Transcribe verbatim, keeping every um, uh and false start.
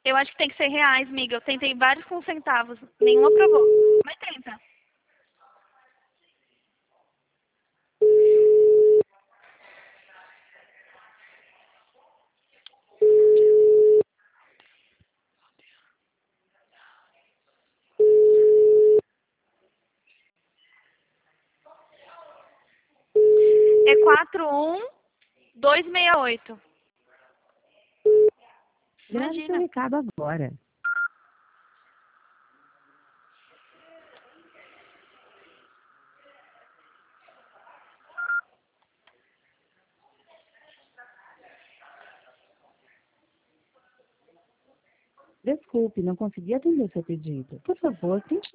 Eu acho que tem que ser reais, amiga. Eu tentei vários com centavos. Nenhum aprovou. Mas tenta. É quatro um dois seis oito. Grave seu Imagina. recado agora. Desculpe, não consegui atender seu pedido. Por favor, tente